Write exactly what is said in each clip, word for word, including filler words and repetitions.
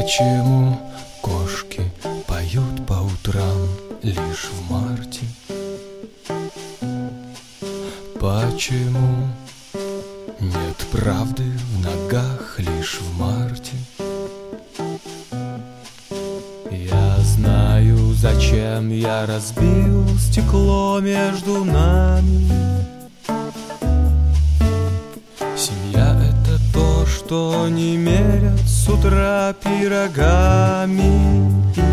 Почему кошки поют по утрам лишь в марте? Почему нет правды в ногах лишь в марте? Я знаю, зачем я разбил стекло между нами. Семья — это то, что не мерят с утра пирогами.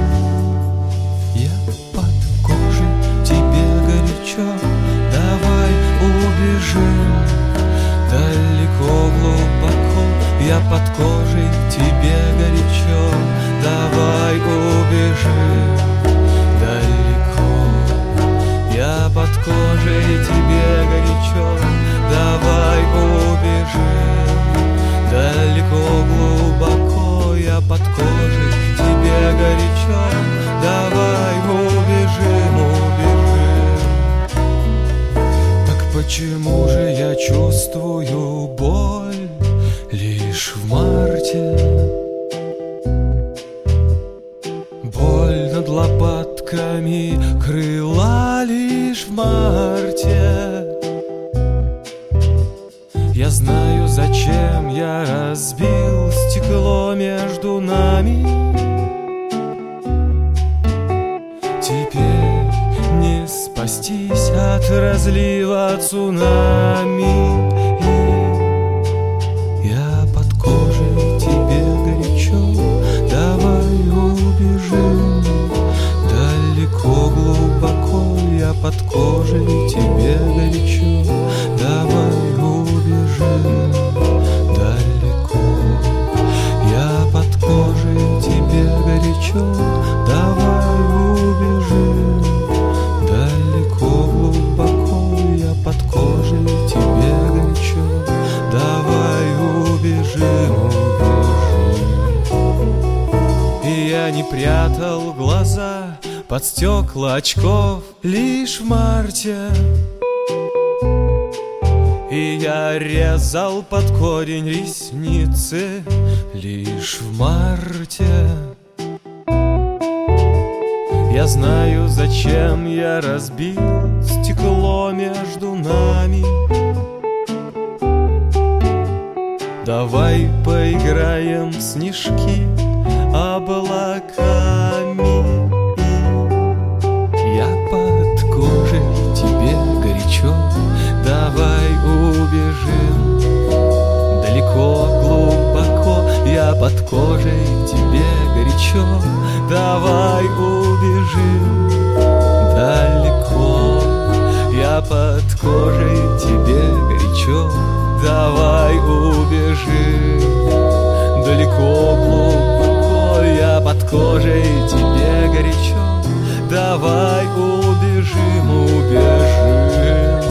Я под кожей, тебе горячо, давай убежим далеко, глубоко. Я под кожей, тебе горячо, давай убежим далеко. Я под кожей, тебе горячо, давай убежим далеко, глубоко. Я под кожей, тебе горячо, давай убежим, убежим. Так почему же я чувствую боль лишь в марте? Боль над лопатками крыла лишь в марте. Я знаю, зачем я разбил стекло между нами. Теперь не спастись от разлива цунами. Я под кожей, тебе горячо, давай убежим далеко, глубоко. Я под кожей, тебе горячо, давай убежим далеко. Я под кожей, тебе горячо, давай убежим далеко, глубоко. Я под кожей, тебе горячо, давай убежим, убежим. И я не прятал глаза под стекла очков лишь в марте. И я резал под корень ресницы лишь в марте. Я знаю, зачем я разбил стекло между нами. Давай поиграем в снежки облаками. Я под кожей, тебе горячо, давай убежим далеко, глубоко. Я под кожей, тебе горячо, давай убежим далеко. Я под кожей, тебе горячо, давай убежим далеко, глубоко. Я под кожей, тебе горячо, давай убежим, убежим.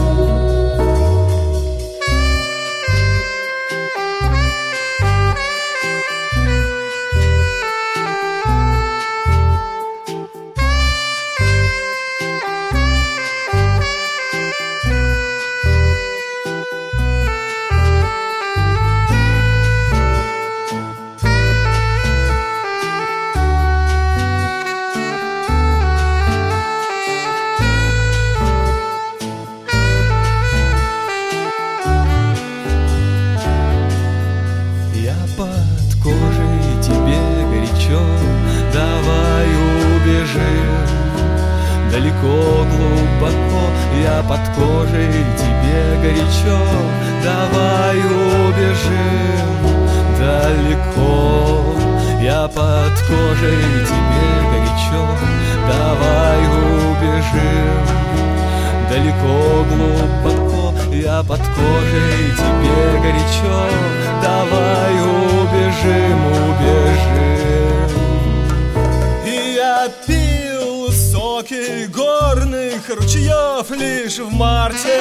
Далеко, глубоко, я под кожей, тебе горячо, давай убежим далеко. Я под кожей, тебе горячо, давай убежим далеко, глубоко. Я под кожей, тебе горячо, давай убежим, убежим. И я пил соки горных ручьев лишь в марте.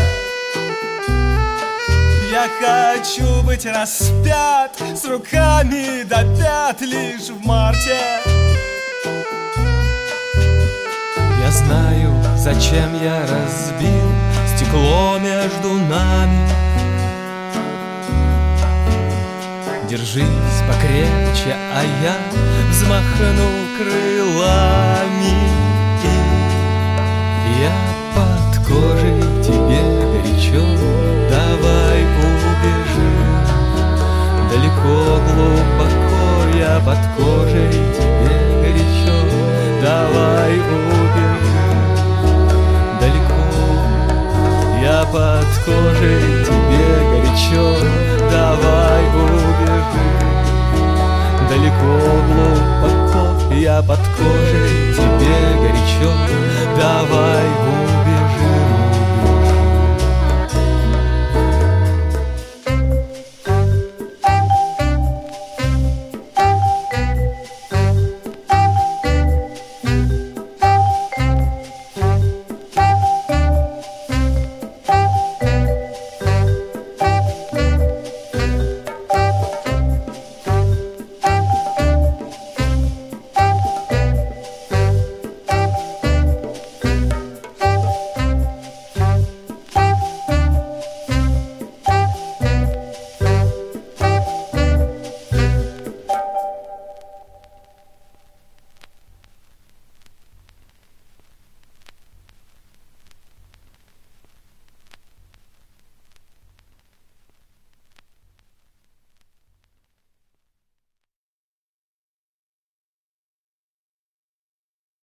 Я хочу быть распят с руками до пят лишь в марте. Я знаю, зачем я разбил стекло между нами. Держись покрепче, а я взмахну крылами. Я под кожей, тебе горячо, давай убежим. Далеко, глубоко, я под кожей, тебе горячо, давай убежим. Далеко, я под кожей, тебе горячо, давай убежим. Далеко, глубоко, я под кожей, тебе горячо, давай убежим.